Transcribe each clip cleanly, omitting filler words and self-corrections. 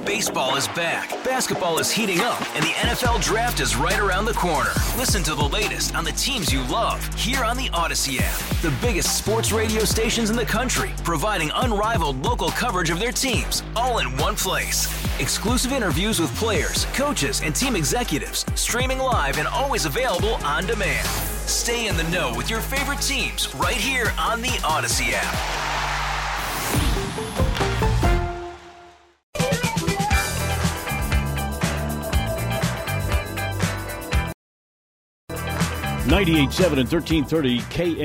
Baseball is back, basketball is heating up, and the NFL Draft is right around the corner. Listen to the latest on the teams you love here on the Odyssey app. The biggest sports radio stations in the country, providing unrivaled local coverage of their teams, all in one place. Exclusive interviews with players, coaches, and team executives, streaming live and always available on demand. Stay in the know with your favorite teams right here on the Odyssey app. 98.7 and 1330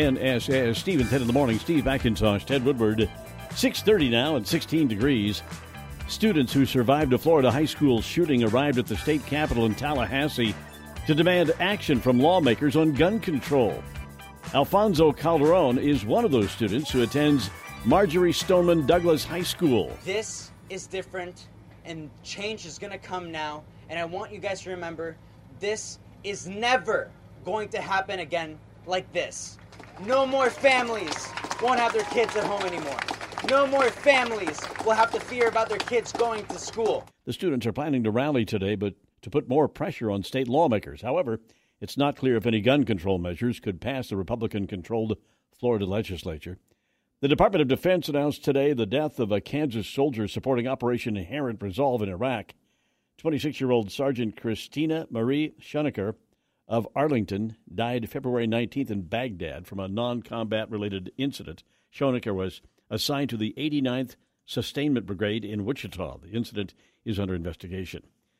KNSS. Steve and Ted in the morning. Steve McIntosh, Ted Woodward. 6:30 now and 16 degrees. Students who survived a Florida high school shooting arrived at the state capitol in Tallahassee to demand action from lawmakers on gun control. Alfonso Calderon is one of those students who attends Marjorie Stoneman Douglas High School. This is different, and change is going to come now. And I want you guys to remember, this is never going to happen again like this. No more families won't have their kids at home anymore. No more families will have to fear about their kids going to school. The students are planning to rally today, but to put more pressure on state lawmakers. However, it's not clear if any gun control measures could pass the Republican-controlled Florida legislature. The Department of Defense announced today the death of a Kansas soldier supporting Operation Inherent Resolve in Iraq. 26-year-old Sergeant Christina Marie Schoenecker of Arlington died February 19th in Baghdad from a non-combat-related incident. Schoenecker was assigned to the 89th Sustainment Brigade in Wichita. The incident is under investigation.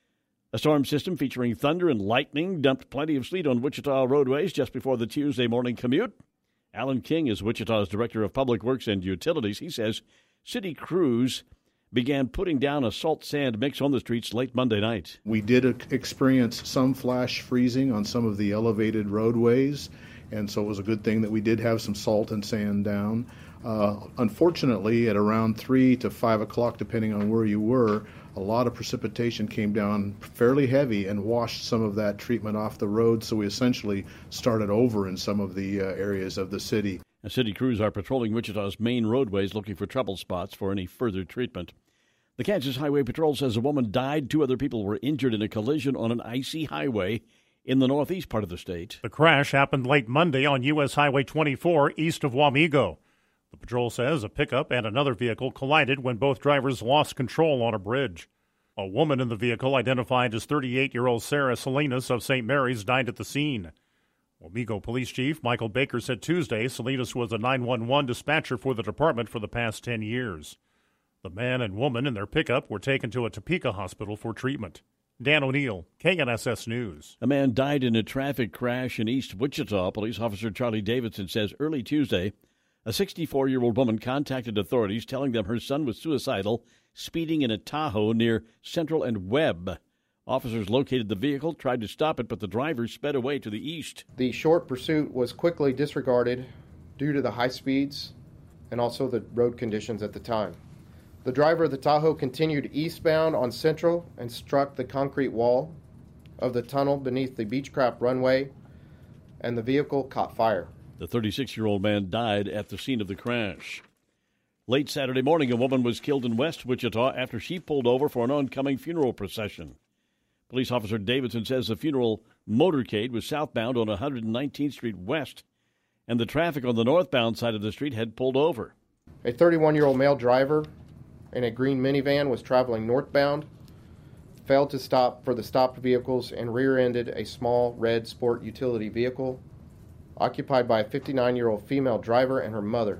A storm system featuring thunder and lightning dumped plenty of sleet on Wichita roadways just before the Tuesday morning commute. Alan King is Wichita's Director of Public Works and Utilities. He says city crews began putting down a salt-sand mix on the streets late Monday night. We did experience some flash freezing on some of the elevated roadways, and so it was a good thing that we did have some salt and sand down. Unfortunately, at around 3 to 5 o'clock, depending on where you were, a lot of precipitation came down fairly heavy and washed some of that treatment off the road, so we essentially started over in some of the areas of the city. The city crews are patrolling Wichita's main roadways looking for trouble spots for any further treatment. The Kansas Highway Patrol says a woman died. 2 other people were injured in a collision on an icy highway in the northeast part of the state. The crash happened late Monday on U.S. Highway 24 east of Wamego. The patrol says a pickup and another vehicle collided when both drivers lost control on a bridge. A woman in the vehicle, identified as 38-year-old Sarah Salinas of St. Mary's, died at the scene. Wamego Police Chief Michael Baker said Tuesday Salinas was a 911 dispatcher for the department for the past 10 years. The man and woman in their pickup were taken to a Topeka hospital for treatment. Dan O'Neill, KNSS News. A man died in a traffic crash in East Wichita. Police officer Charlie Davidson says early Tuesday, a 64-year-old woman contacted authorities telling them her son was suicidal, speeding in a Tahoe near Central and Webb. Officers located the vehicle, tried to stop it, but the driver sped away to the east. The short pursuit was quickly disregarded due to the high speeds and also the road conditions at the time. The driver of the Tahoe continued eastbound on Central and struck the concrete wall of the tunnel beneath the Beechcraft runway, and the vehicle caught fire. The 36-year-old man died at the scene of the crash. Late Saturday morning, a woman was killed in West Wichita after she pulled over for an oncoming funeral procession. Police officer Davidson says the funeral motorcade was southbound on 119th Street West, and the traffic on the northbound side of the street had pulled over. A 31-year-old male driver in a green minivan was traveling northbound, failed to stop for the stopped vehicles, and rear-ended a small red sport utility vehicle occupied by a 59-year-old female driver and her mother.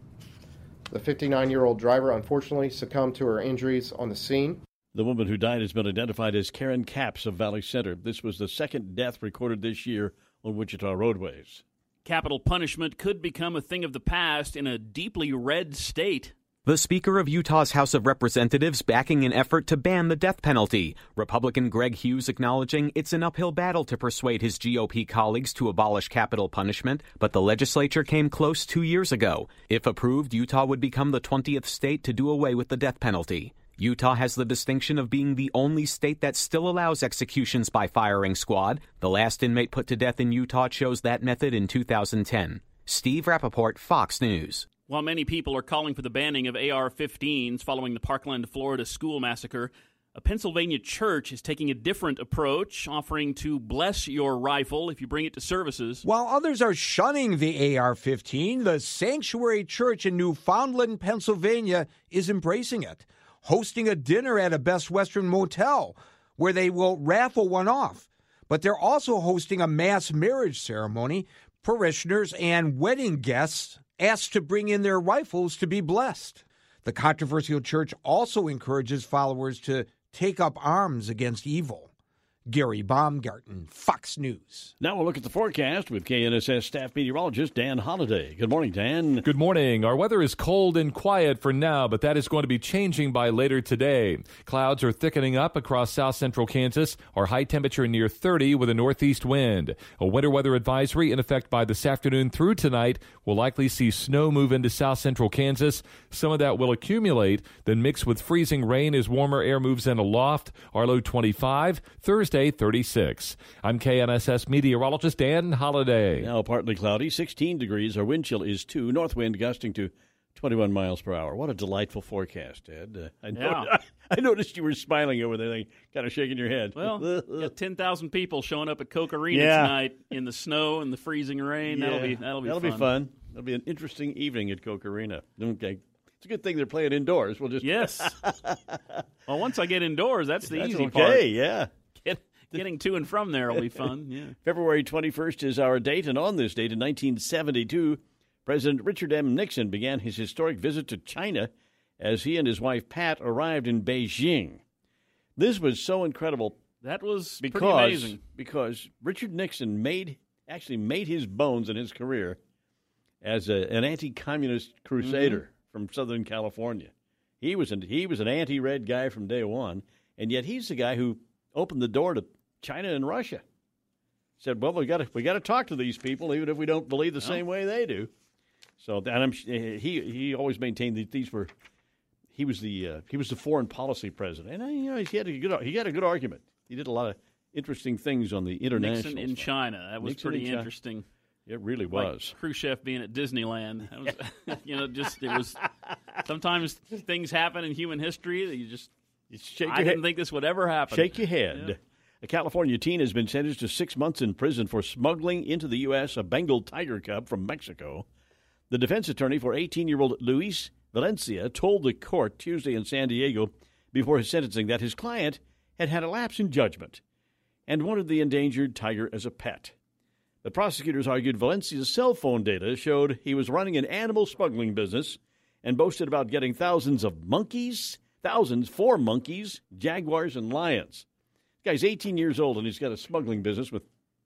The 59-year-old driver unfortunately succumbed to her injuries on the scene. The woman who died has been identified as Karen Capps of Valley Center. This was the second death recorded this year on Wichita roadways. Capital punishment could become a thing of the past in a deeply red state. The Speaker of Utah's House of Representatives backing an effort to ban the death penalty. Republican Greg Hughes acknowledging it's an uphill battle to persuade his GOP colleagues to abolish capital punishment, but the legislature came close 2 years ago. If approved, Utah would become the 20th state to do away with the death penalty. Utah has the distinction of being the only state that still allows executions by firing squad. The last inmate put to death in Utah chose that method in 2010. Steve Rappaport, Fox News. While many people are calling for the banning of AR-15s following the Parkland, Florida school massacre, A Pennsylvania church is taking a different approach, offering to bless your rifle if you bring it to services. While others are shunning the AR-15, the Sanctuary Church in Newfoundland, Pennsylvania is embracing it, hosting a dinner at a Best Western motel where they will raffle one off. But they're also hosting a mass marriage ceremony. Parishioners and wedding guests asked to bring in their rifles to be blessed. The controversial church also encourages followers to take up arms against evil. Gary Baumgarten, Fox News. Now we'll look at the forecast with KNSS staff meteorologist Dan Holliday. Good morning, Dan. Good morning. Our weather is cold and quiet for now, but that is going to be changing by later today. Clouds are thickening up across south central Kansas. Our high temperature near 30 with a northeast wind. A winter weather advisory in effect by this afternoon through tonight. We'll likely see snow move into south central Kansas. Some of that will accumulate, then mix with freezing rain as warmer air moves in aloft. Our low 25, Thursday 36. I'm KNSS meteorologist Dan Holliday. Now partly cloudy, 16 degrees. Our wind chill is 2. North wind gusting to 21 miles per hour. What a delightful forecast, Ed. I noticed you were smiling over there, like, kind of shaking your head. Well, got 10,000 people showing up at Koch Arena tonight in the snow and the freezing rain. Yeah. That'll be fun. That'll be an interesting evening at Koch Arena. Okay. It's a good thing they're playing indoors. We'll just Yes. Well, once I get indoors, that's the easy okay, part. Yeah. Getting to and from there will be fun. Yeah. February 21st is our date, and on this date in 1972, President Richard M. Nixon began his historic visit to China as he and his wife Pat arrived in Beijing. This was so incredible. That was pretty amazing. Because Richard Nixon actually made his bones in his career as an anti-communist crusader from Southern California. He was an anti-red guy from day one, and yet he's the guy who opened the door to China and Russia. Said, "Well, we got to talk to these people, even if we don't believe the same way they do." So, and he always maintained that he was the foreign policy president, and he had a good argument. He did a lot of interesting things on the international. Nixon in China, that was pretty interesting. It really was. Like Khrushchev being at Disneyland. That was, it was. Sometimes things happen in human history that you just. I didn't think this would ever happen. Shake your head. Yeah. A California teen has been sentenced to 6 months in prison for smuggling into the U.S. a Bengal tiger cub from Mexico. The defense attorney for 18-year-old Luis Valencia told the court Tuesday in San Diego before his sentencing that his client had a lapse in judgment and wanted the endangered tiger as a pet. The prosecutors argued Valencia's cell phone data showed he was running an animal smuggling business and boasted about getting thousands, 4 monkeys, jaguars, and lions. This guy's 18 years old, and he's got a smuggling business with,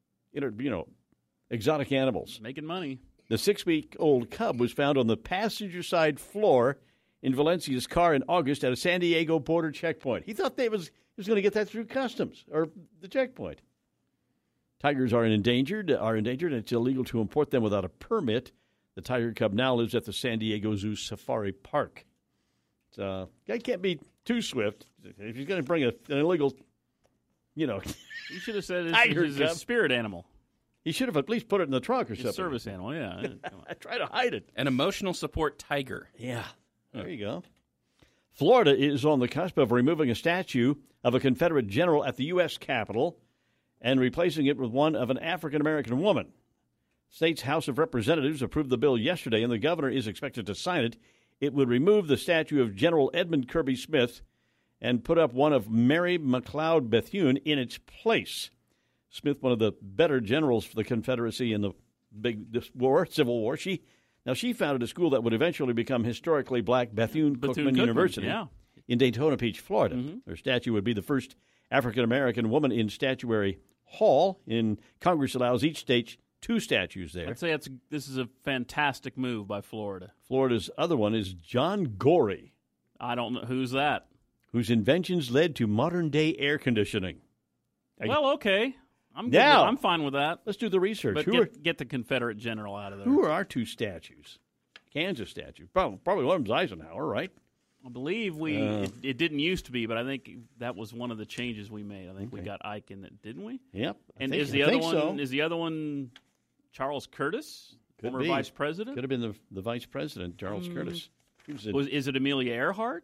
exotic animals. Making money. The 6-week-old cub was found on the passenger side floor in Valencia's car in August at a San Diego border checkpoint. He thought he was going to get that through customs or the checkpoint. Tigers are endangered, and it's illegal to import them without a permit. The tiger cub now lives at the San Diego Zoo Safari Park. Guy can't be too swift. If he's going to bring an illegal, You should have said it's a spirit animal. He should have at least put it in the trunk or something. Service animal, yeah. I try to hide it. An emotional support tiger. Yeah. There you go. Florida is on the cusp of removing a statue of a Confederate general at the U.S. Capitol and replacing it with one of an African-American woman. State's House of Representatives approved the bill yesterday, and the governor is expected to sign it. It would remove the statue of General Edmund Kirby Smith and put up one of Mary McLeod Bethune in its place. Smith, one of the better generals for the Confederacy in the Civil War. She founded a school that would eventually become historically black Bethune-Cookman University in Daytona Beach, Florida. Mm-hmm. Her statue would be the first African-American woman in Statuary Hall. Congress allows each state 2 statues there. I'd say this is a fantastic move by Florida. Florida's other one is John Gorey. I don't know. Who's that? Whose inventions led to modern-day air conditioning. Well, okay. I'm fine with that. Let's do the research. But get the Confederate general out of there. Who are our 2 statues? Kansas statue. Probably one of them's Eisenhower, right? I believe it didn't used to be, but I think that was one of the changes we made. I think we got Ike in it, didn't we? Yep. Is the other one Charles Curtis, former vice president? Could have been the vice president, Charles Curtis. Is it Amelia Earhart?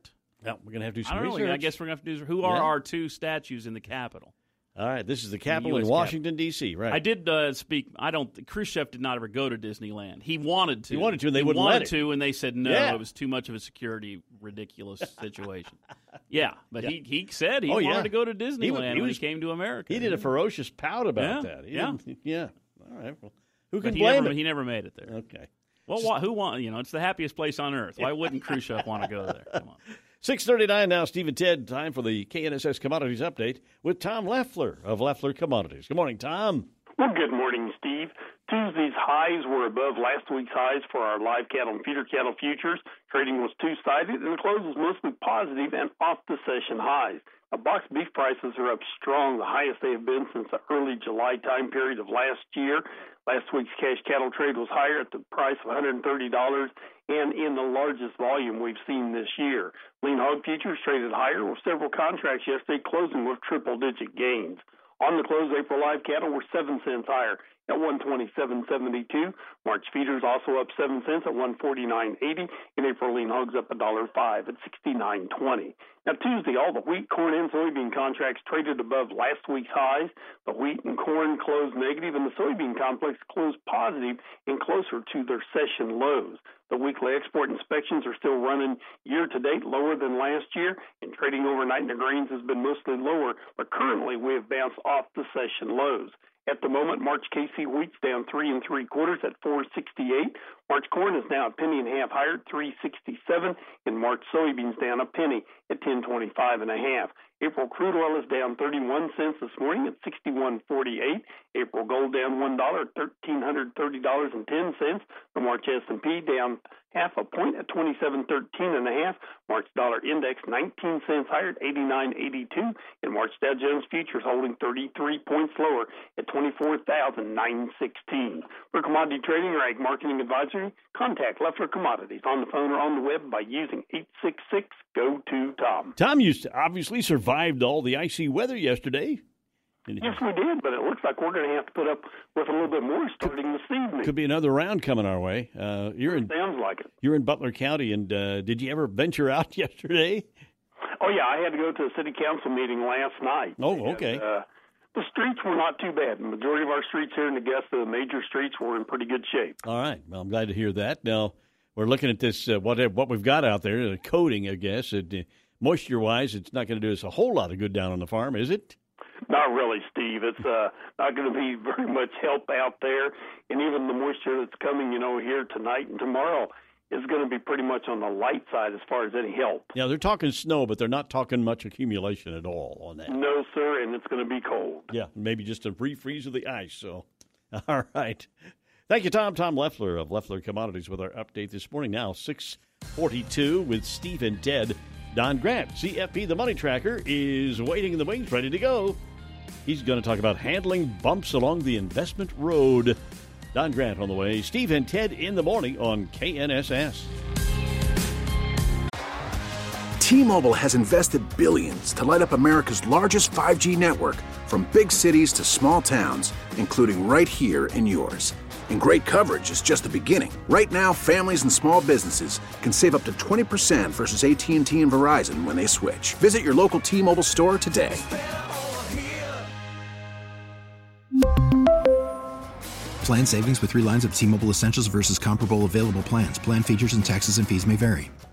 Well, we're going to have to do some I don't research. know. I guess we're going to have to do. Who are our two statues in the Capitol? All right, this is the Capitol in Washington, D.C., right? I did speak. Khrushchev did not ever go to Disneyland. He wanted to. And they wouldn't let him. And they said no. Yeah. It was too much of a security, ridiculous situation. Yeah, but he said he wanted to go to Disneyland when he came to America. He did a ferocious pout about that. Yeah. All right, well, who can blame him? He never made it there. Okay. Well, who want? It's the happiest place on earth. Why wouldn't Khrushchev want to go there? Come on. 6:39 now, Steve and Ted. Time for the KNSS Commodities Update with Tom Leffler of Leffler Commodities. Good morning, Tom. Well, good morning, Steve. Tuesday's highs were above last week's highs for our live cattle and feeder cattle futures. Trading was two-sided, and the close was mostly positive and off the session highs. Now, box beef prices are up strong, the highest they have been since the early July time period of last year. Last week's cash cattle trade was higher at the price of $130 and in the largest volume we've seen this year. Lean hog futures traded higher with several contracts yesterday closing with triple-digit gains. On the close, April live cattle were 7 cents higher at $127.72. March feeders also up 7 cents at $149.80, and April lean hogs up $1.05 at $69.20. Now, Tuesday, all the wheat, corn, and soybean contracts traded above last week's highs. The wheat and corn closed negative, and the soybean complex closed positive and closer to their session lows. The weekly export inspections are still running year-to-date lower than last year, and trading overnight in the grains has been mostly lower, but currently we have bounced off the session lows. At the moment, March KC wheat's down 3 3/4 at $4.68. March corn is now a penny and a half higher at $3.67, and March soybeans down a penny at $10.25.5. April crude oil is down 31 cents this morning at $61.48. April gold down $1 at $1,330.10. The March S&P down half a point at 27.13.5. March dollar index 19 cents higher at 89.82, and March Dow Jones futures holding 33 points lower at 24,916. For commodity trading or ag marketing advisory, contact Leffler Commodities on the phone or on the web by using 866-GO-TO-TOM. Tom, you obviously survived all the icy weather yesterday. Yes, we did, but it looks like we're going to have to put up with a little bit more starting this evening. Could be another round coming our way. Sounds like it. You're in Butler County, and did you ever venture out yesterday? Oh, yeah, I had to go to a city council meeting last night. Oh, okay. And, the streets were not too bad. The majority of our streets here in Augusta, the major streets, were in pretty good shape. All right. Well, I'm glad to hear that. Now, we're looking at this, what we've got out there, the coating, I guess. Moisture-wise, it's not going to do us a whole lot of good down on the farm, is it? Not really, Steve. It's not going to be very much help out there. And even the moisture that's coming, here tonight and tomorrow is going to be pretty much on the light side as far as any help. Yeah, they're talking snow, but they're not talking much accumulation at all on that. No, sir, and it's going to be cold. Yeah, maybe just a refreeze of the ice. So, all right. Thank you, Tom. Tom Leffler of Leffler Commodities with our update this morning. Now, 6:42 with Steve and Ted. Don Grant, CFP, the money tracker, is waiting in the wings, ready to go. He's going to talk about handling bumps along the investment road. Don Grant on the way. Steve and Ted in the morning on KNSS. T-Mobile has invested billions to light up America's largest 5G network, from big cities to small towns, including right here in yours. And great coverage is just the beginning. Right now, families and small businesses can save up to 20% versus AT&T and Verizon when they switch. Visit your local T-Mobile store today. Plan savings with 3 lines of T-Mobile Essentials versus comparable available plans. Plan features and taxes and fees may vary.